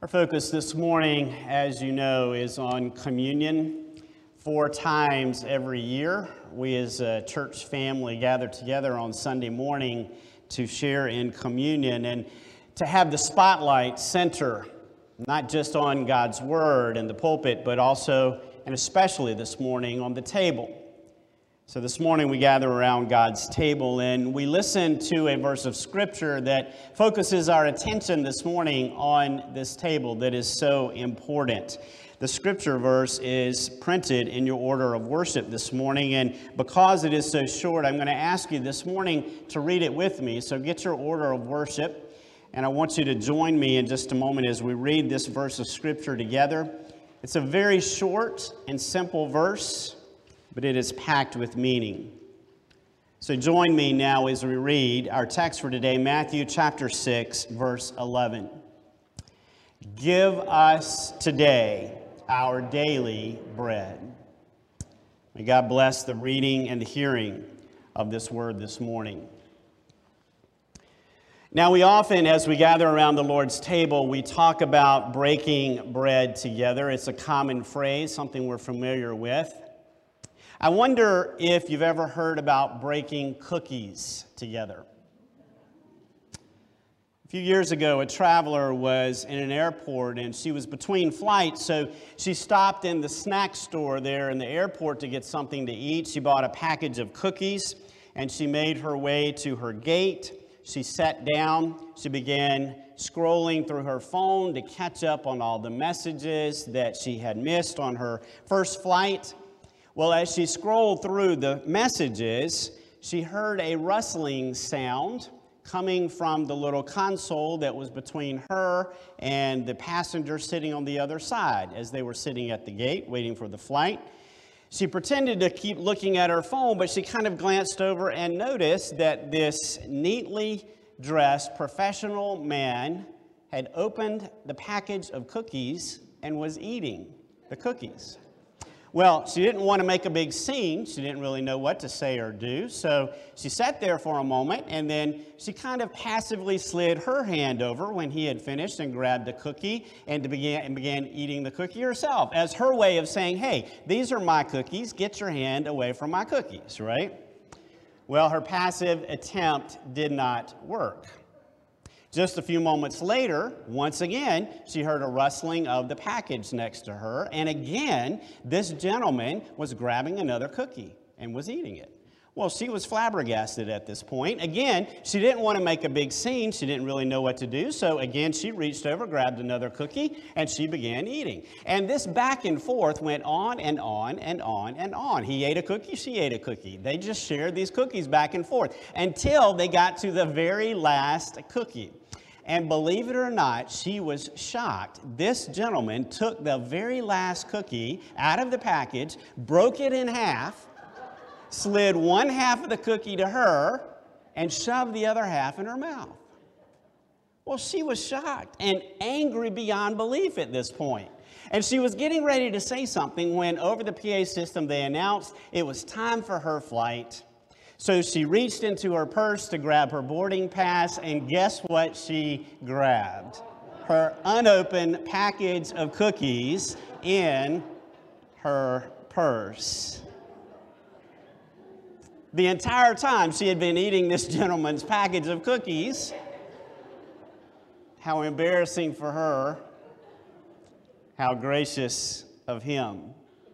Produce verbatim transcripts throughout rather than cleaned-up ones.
Our focus this morning, as you know, is on communion. Four times every year, we as a church family gather together on Sunday morning to share in communion and to have the spotlight center not just on God's Word and the pulpit, but also and especially this morning on the table. So this morning we gather around God's table and we listen to a verse of Scripture that focuses our attention this morning on this table that is so important. The Scripture verse is printed in your order of worship this morning, and because it is so short, I'm going to ask you this morning to read it with me. So get your order of worship, and I want you to join me in just a moment as we read this verse of Scripture together. It's a very short and simple verse, but it is packed with meaning. So join me now as we read our text for today, Matthew chapter six, verse eleven. Give us today our daily bread. May God bless the reading and the hearing of this word this morning. Now, we often, as we gather around the Lord's table, we talk about breaking bread together. It's a common phrase, something we're familiar with. I wonder if you've ever heard about breaking cookies together. A few years ago, a traveler was in an airport and she was between flights, so she stopped in the snack store there in the airport to get something to eat. She bought a package of cookies and she made her way to her gate. She sat down. She began scrolling through her phone to catch up on all the messages that she had missed on her first flight. Well, as she scrolled through the messages, she heard a rustling sound coming from the little console that was between her and the passenger sitting on the other side as they were sitting at the gate waiting for the flight. She pretended to keep looking at her phone, but she kind of glanced over and noticed that this neatly dressed professional man had opened the package of cookies and was eating the cookies. Well, she didn't want to make a big scene. She didn't really know what to say or do. So she sat there for a moment, and then she kind of passively slid her hand over when he had finished and grabbed a cookie and began, and began eating the cookie herself as her way of saying, hey, these are my cookies. Get your hand away from my cookies, right? Well, her passive attempt did not work. Just a few moments later, once again, she heard a rustling of the package next to her. And again, this gentleman was grabbing another cookie and was eating it. Well, she was flabbergasted at this point. Again, she didn't want to make a big scene. She didn't really know what to do. So again, she reached over, grabbed another cookie, and she began eating. And this back and forth went on and on and on and on. He ate a cookie, she ate a cookie. They just shared these cookies back and forth until they got to the very last cookie. And believe it or not, she was shocked. This gentleman took the very last cookie out of the package, broke it in half, slid one half of the cookie to her, and shoved the other half in her mouth. Well, she was shocked and angry beyond belief at this point. And she was getting ready to say something when over the P A system they announced it was time for her flight. So she reached into her purse to grab her boarding pass, and guess what she grabbed? Her unopened package of cookies in her purse. The entire time she had been eating this gentleman's package of cookies. How embarrassing for her. How gracious of him.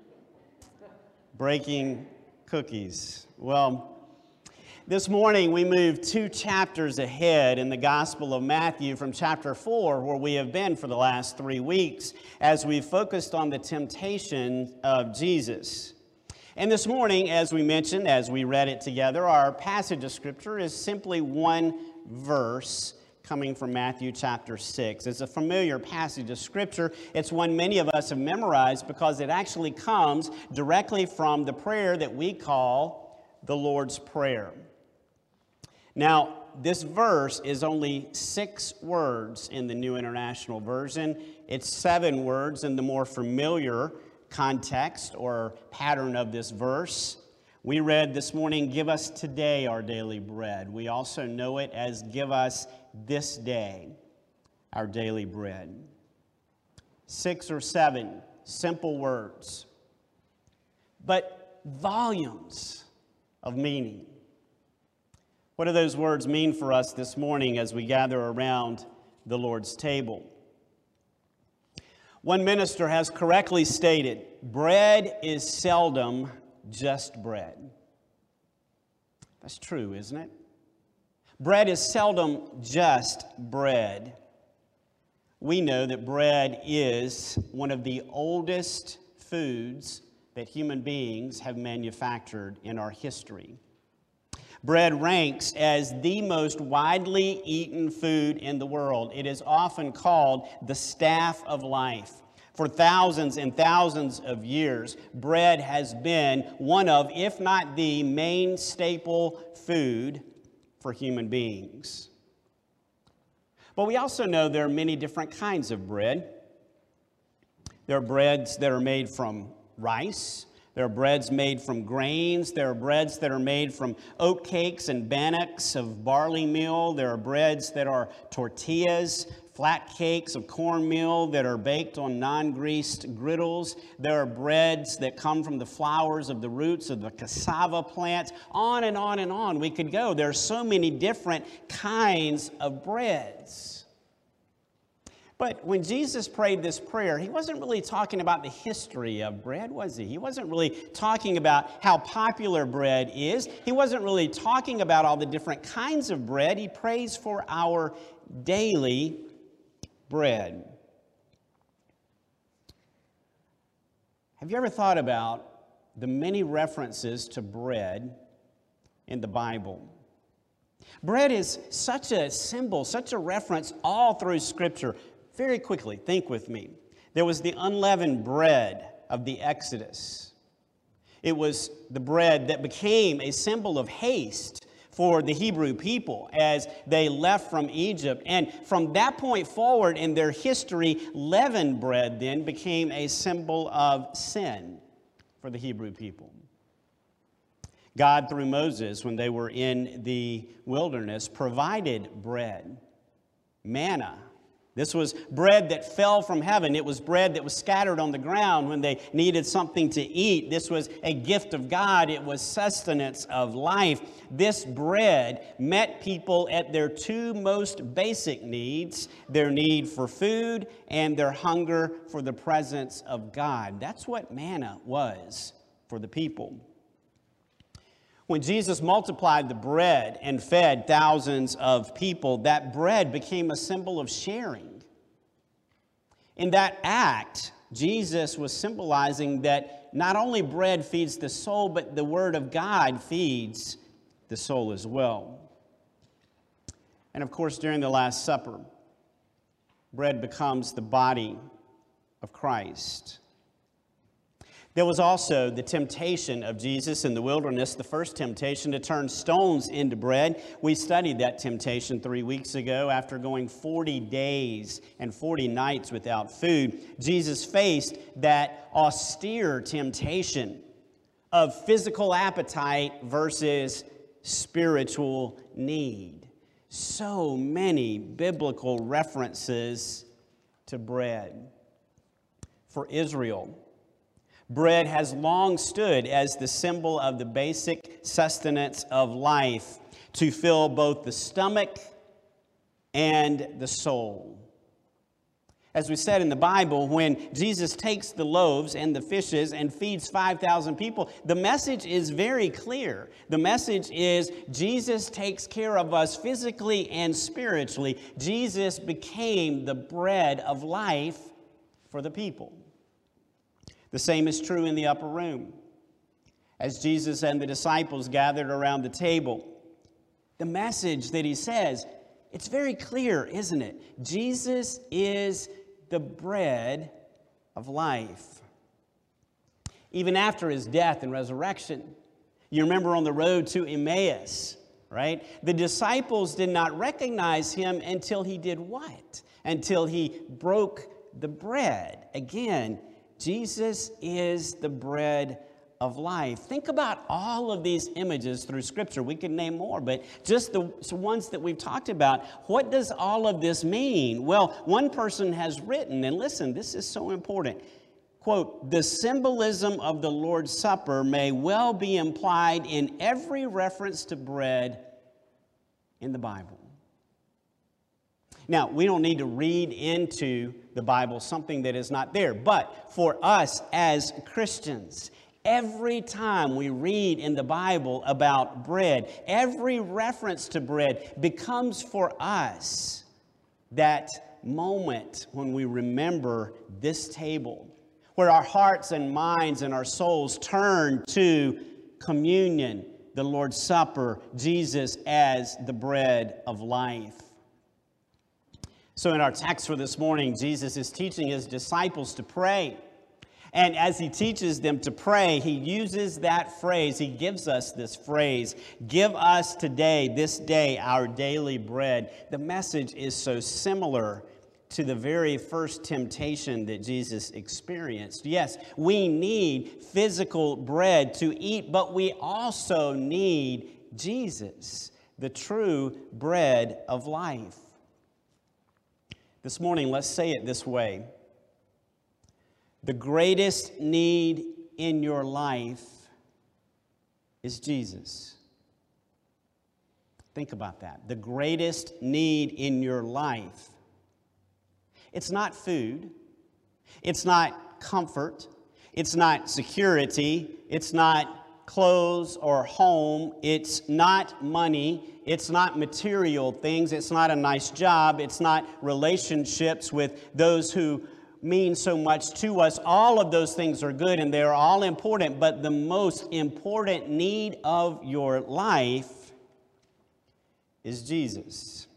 Breaking cookies. Well, this morning, we move two chapters ahead in the Gospel of Matthew from chapter four, where we have been for the last three weeks, as we've focused on the temptation of Jesus. And this morning, as we mentioned, as we read it together, our passage of Scripture is simply one verse coming from Matthew chapter six. It's a familiar passage of Scripture. It's one many of us have memorized because it actually comes directly from the prayer that we call the Lord's Prayer. Now, this verse is only six words in the New International Version. It's seven words in the more familiar context or pattern of this verse. We read this morning, give us today our daily bread. We also know it as give us this day our daily bread. Six or seven simple words, but volumes of meaning. What do those words mean for us this morning as we gather around the Lord's table? One minister has correctly stated, bread is seldom just bread. That's true, isn't it? Bread is seldom just bread. We know that bread is one of the oldest foods that human beings have manufactured in our history. Bread ranks as the most widely eaten food in the world. It is often called the staff of life. For thousands and thousands of years, bread has been one of, if not the main staple food for human beings. But we also know there are many different kinds of bread. There are breads that are made from rice. There are breads made from grains. There are breads that are made from oat cakes and bannocks of barley meal. There are breads that are tortillas, flat cakes of cornmeal that are baked on non-greased griddles. There are breads that come from the flowers of the roots of the cassava plant. On and on and on we could go. There are so many different kinds of breads. But when Jesus prayed this prayer, he wasn't really talking about the history of bread, was he? He wasn't really talking about how popular bread is. He wasn't really talking about all the different kinds of bread. He prays for our daily bread. Have you ever thought about the many references to bread in the Bible? Bread is such a symbol, such a reference all through Scripture. Very quickly, think with me. There was the unleavened bread of the Exodus. It was the bread that became a symbol of haste for the Hebrew people as they left from Egypt. And from that point forward in their history, leavened bread then became a symbol of sin for the Hebrew people. God, through Moses, when they were in the wilderness, provided bread, manna. This was bread that fell from heaven. It was bread that was scattered on the ground when they needed something to eat. This was a gift of God. It was sustenance of life. This bread met people at their two most basic needs, their need for food and their hunger for the presence of God. That's what manna was for the people. When Jesus multiplied the bread and fed thousands of people, that bread became a symbol of sharing. In that act, Jesus was symbolizing that not only bread feeds the soul, but the Word of God feeds the soul as well. And of course, during the Last Supper, bread becomes the body of Christ. There was also the temptation of Jesus in the wilderness, the first temptation to turn stones into bread. We studied that temptation three weeks ago. After going forty days and forty nights without food, Jesus faced that austere temptation of physical appetite versus spiritual need. So many biblical references to bread. For Israel, bread has long stood as the symbol of the basic sustenance of life to fill both the stomach and the soul. As we said in the Bible, when Jesus takes the loaves and the fishes and feeds five thousand people, the message is very clear. The message is Jesus takes care of us physically and spiritually. Jesus became the bread of life for the people. The same is true in the upper room. As Jesus and the disciples gathered around the table, the message that he says, it's very clear, isn't it? Jesus is the bread of life. Even after his death and resurrection, you remember on the road to Emmaus, right? The disciples did not recognize him until he did what? Until he broke the bread. Again, Jesus is the bread of life. Think about all of these images through Scripture. We could name more, but just the ones that we've talked about. What does all of this mean? Well, one person has written, and listen, this is so important. Quote, "The symbolism of the Lord's Supper may well be implied in every reference to bread in the Bible." Now, we don't need to read into the Bible something that is not there, but for us as Christians, every time we read in the Bible about bread, every reference to bread becomes for us that moment when we remember this table, where our hearts and minds and our souls turn to communion, the Lord's Supper, Jesus as the bread of life. So in our text for this morning, Jesus is teaching his disciples to pray. And as he teaches them to pray, he uses that phrase. He gives us this phrase, "Give us today, this day, our daily bread." The message is so similar to the very first temptation that Jesus experienced. Yes, we need physical bread to eat, but we also need Jesus, the true bread of life. This morning, let's say it this way. The greatest need in your life is Jesus. Think about that. The greatest need in your life. It's not food. It's not comfort. It's not security. It's not clothes or home. It's not money. It's not material things. It's not a nice job. It's not relationships with those who mean so much to us. All of those things are good and they're all important, but the most important need of your life is Jesus.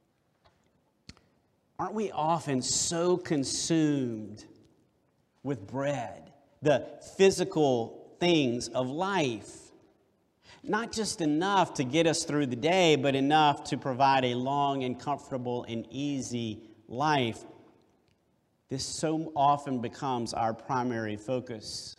Aren't we often so consumed with bread, the physical things of life? Not just enough to get us through the day, but enough to provide a long and comfortable and easy life. This so often becomes our primary focus.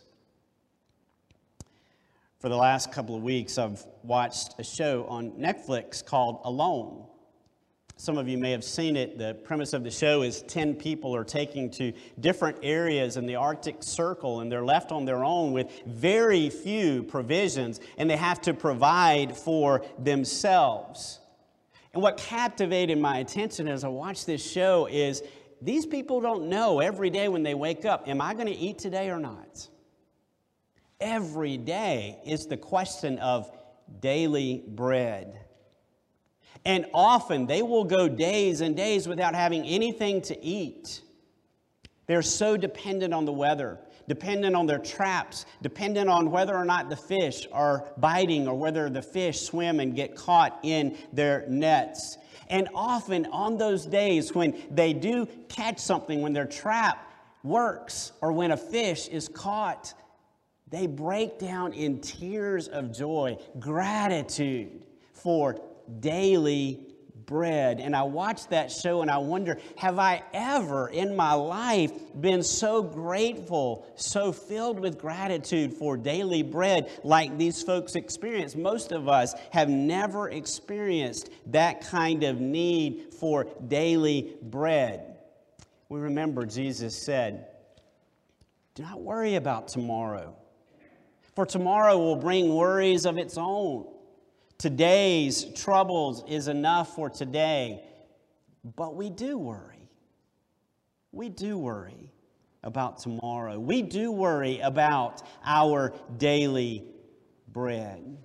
For the last couple of weeks, I've watched a show on Netflix called Alone. Some of you may have seen it. The premise of the show is ten people are taken to different areas in the Arctic Circle, and they're left on their own with very few provisions, and they have to provide for themselves. And what captivated my attention as I watched this show is these people don't know every day when they wake up, am I going to eat today or not? Every day is the question of daily bread. And often they will go days and days without having anything to eat. They're so dependent on the weather, dependent on their traps, dependent on whether or not the fish are biting or whether the fish swim and get caught in their nets. And often on those days when they do catch something, when their trap works or when a fish is caught, they break down in tears of joy, gratitude for daily bread. And I watch that show and I wonder, have I ever in my life been so grateful, so filled with gratitude for daily bread like these folks experience? Most of us have never experienced that kind of need for daily bread. We remember Jesus said, "Do not worry about tomorrow, for tomorrow will bring worries of its own. Today's troubles is enough for today." But we do worry. We do worry about tomorrow. We do worry about our daily bread.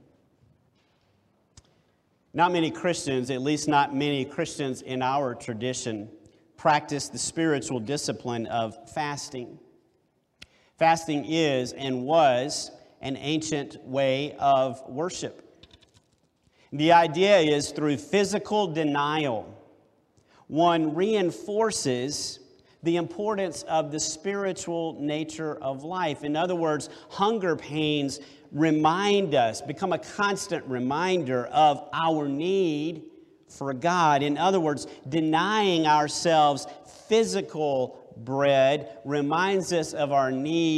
Not many Christians, at least not many Christians in our tradition, practice the spiritual discipline of fasting. Fasting is and was an ancient way of worship. The idea is through physical denial, one reinforces the importance of the spiritual nature of life. In other words, hunger pains remind us, become a constant reminder of our need for God. In other words, denying ourselves physical bread reminds us of our need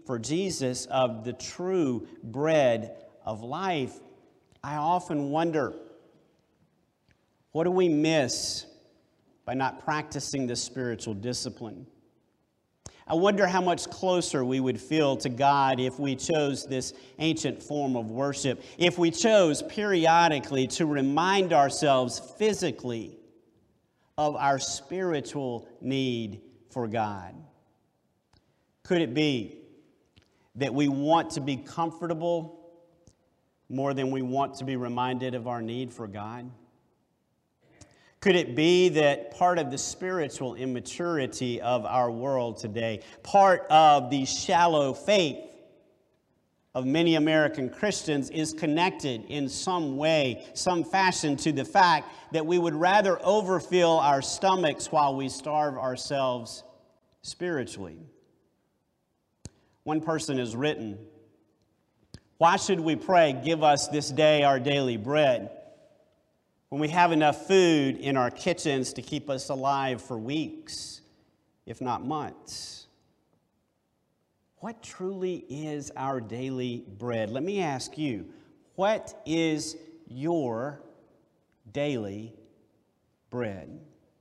for Jesus of the true bread of life, I often wonder, what do we miss by not practicing this spiritual discipline? I wonder how much closer we would feel to God if we chose this ancient form of worship, if we chose periodically to remind ourselves physically of our spiritual need for God. Could it be that we want to be comfortable more than we want to be reminded of our need for God? Could it be that part of the spiritual immaturity of our world today, part of the shallow faith of many American Christians is connected in some way, some fashion to the fact that we would rather overfill our stomachs while we starve ourselves spiritually? One person has written, "Why should we pray, 'Give us this day our daily bread,' when we have enough food in our kitchens to keep us alive for weeks, if not months?" What truly is our daily bread? Let me ask you, what is your daily bread?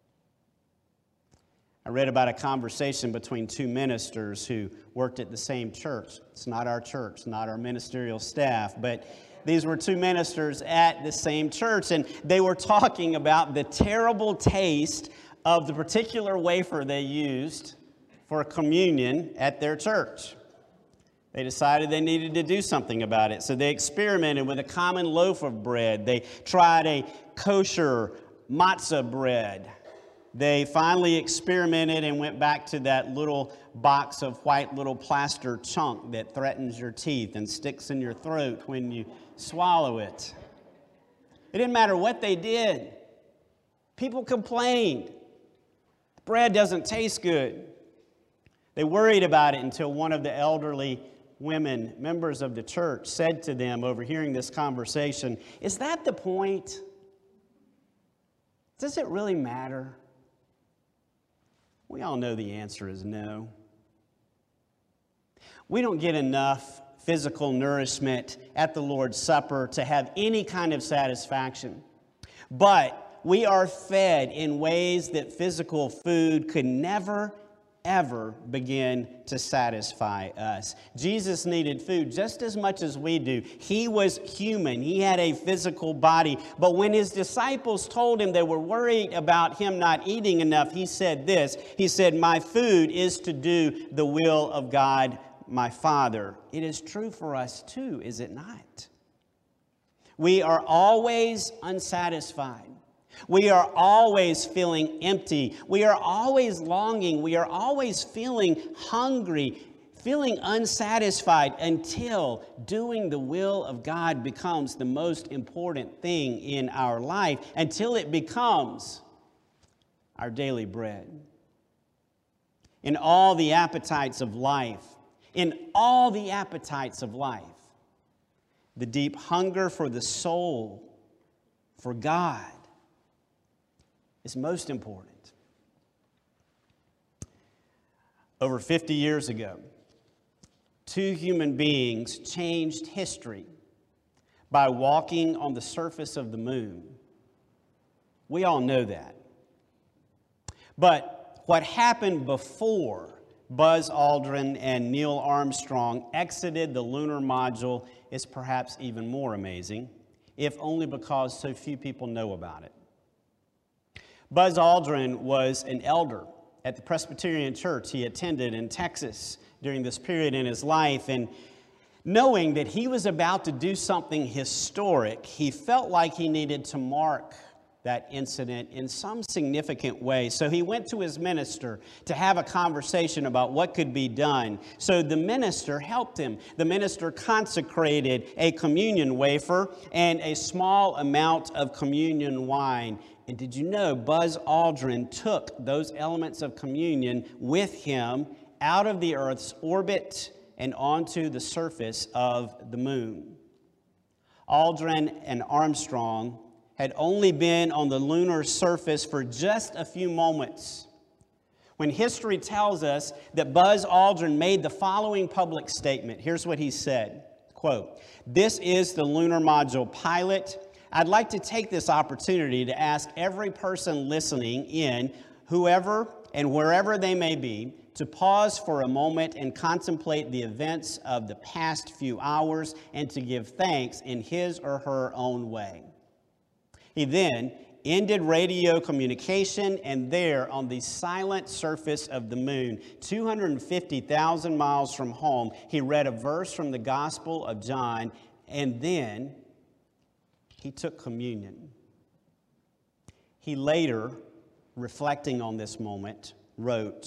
I read about a conversation between two ministers who worked at the same church. It's not our church, not our ministerial staff, but these were two ministers at the same church, and they were talking about the terrible taste of the particular wafer they used for communion at their church. They decided they needed to do something about it, so they experimented with a common loaf of bread. They tried a kosher matzah bread. They finally experimented and went back to that little box of white little plaster chunk that threatens your teeth and sticks in your throat when you swallow it. It didn't matter what they did. People complained. The bread doesn't taste good. They worried about it until one of the elderly women, members of the church, said to them, overhearing this conversation, "Is that the point? Does it really matter?" We all know the answer is no. We don't get enough physical nourishment at the Lord's Supper to have any kind of satisfaction. But we are fed in ways that physical food could never, ever begin to satisfy us. Jesus needed food just as much as we do. He was human. He had a physical body. But when his disciples told him they were worried about him not eating enough, he said this. He said, "My food is to do the will of God, my Father." It is true for us too, is it not? We are always unsatisfied. We are always feeling empty. We are always longing. We are always feeling hungry, feeling unsatisfied until doing the will of God becomes the most important thing in our life, until it becomes our daily bread. In all the appetites of life, in all the appetites of life, the deep hunger for the soul, for God, is most important. Over fifty years ago, two human beings changed history by walking on the surface of the moon. We all know that. But what happened before Buzz Aldrin and Neil Armstrong exited the lunar module is perhaps even more amazing, if only because so few people know about it. Buzz Aldrin was an elder at the Presbyterian church he attended in Texas during this period in his life, and knowing that he was about to do something historic, he felt like he needed to mark that incident in some significant way. So he went to his minister to have a conversation about what could be done. So the minister helped him. The minister consecrated a communion wafer and a small amount of communion wine. And did you know Buzz Aldrin took those elements of communion with him out of the Earth's orbit and onto the surface of the moon? Aldrin and Armstrong had only been on the lunar surface for just a few moments when history tells us that Buzz Aldrin made the following public statement. Here's what he said, quote, "This is the lunar module pilot. I'd like to take this opportunity to ask every person listening in, whoever and wherever they may be, to pause for a moment and contemplate the events of the past few hours and to give thanks in his or her own way." He then ended radio communication, and there on the silent surface of the moon, two hundred fifty thousand miles from home, he read a verse from the Gospel of John, and then he took communion. He later, reflecting on this moment, wrote,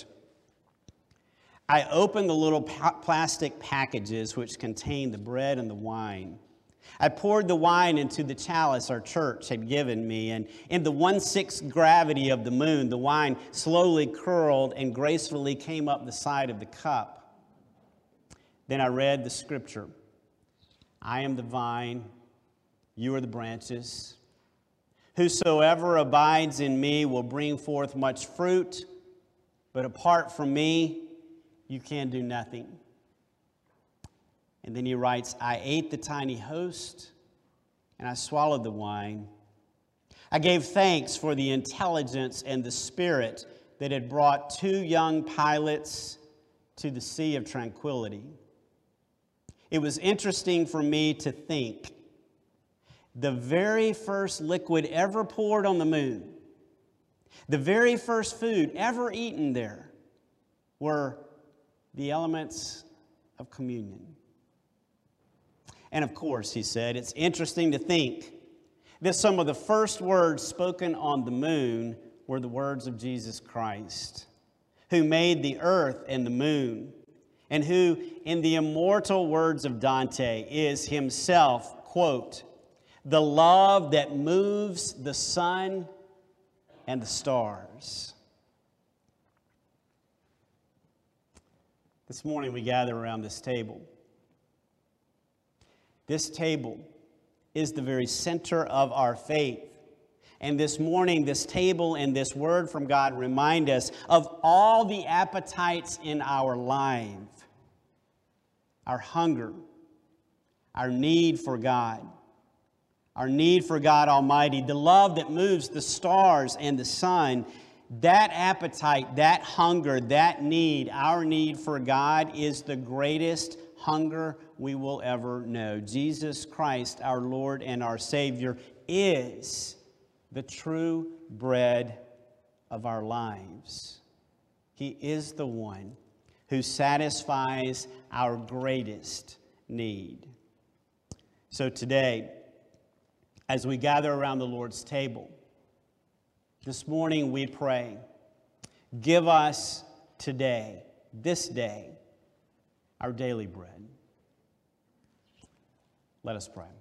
"I opened the little plastic packages which contained the bread and the wine. I poured the wine into the chalice our church had given me, and in the one-sixth gravity of the moon, the wine slowly curled and gracefully came up the side of the cup. Then I read the scripture, 'I am the vine, you are the branches. Whosoever abides in me will bring forth much fruit, but apart from me, you can do nothing.' And then he writes, 'I ate the tiny host, and I swallowed the wine. I gave thanks for the intelligence and the spirit that had brought two young pilots to the sea of tranquility. It was interesting for me to think the very first liquid ever poured on the moon, the very first food ever eaten there, were the elements of communion.' And of course," he said, "it's interesting to think that some of the first words spoken on the moon were the words of Jesus Christ, who made the earth and the moon, and who, in the immortal words of Dante, is himself, quote, 'the love that moves the sun and the stars.'" This morning we gather around this table. This table is the very center of our faith. And this morning, this table and this word from God remind us of all the appetites in our life, our hunger, our need for God, our need for God Almighty, the love that moves the stars and the sun. That appetite, that hunger, that need, our need for God is the greatest hunger we will ever know. Jesus Christ, our Lord and our Savior, is the true bread of our lives. He is the one who satisfies our greatest need. So today, as we gather around the Lord's table, this morning we pray, give us today, this day, our daily bread. Let us pray.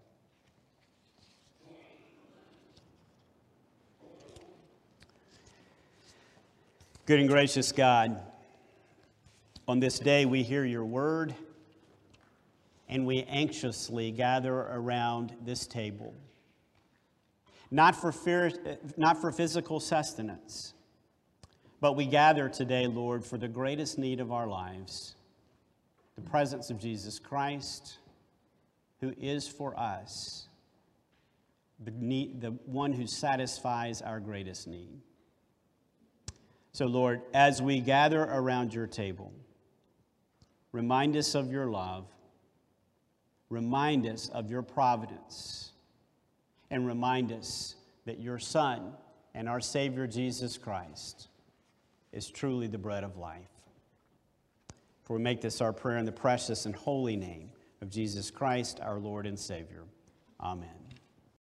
Good and gracious God, on this day we hear your word and we anxiously gather around this table. Not for fear, not for physical sustenance, but we gather today, Lord, for the greatest need of our lives, the presence of Jesus Christ, who is for us the, need, the one who satisfies our greatest need. So, Lord, as we gather around your table, remind us of your love, remind us of your providence, and remind us that your Son and our Savior Jesus Christ is truly the bread of life. For we make this our prayer in the precious and holy name of Jesus Christ, our Lord and Savior. Amen.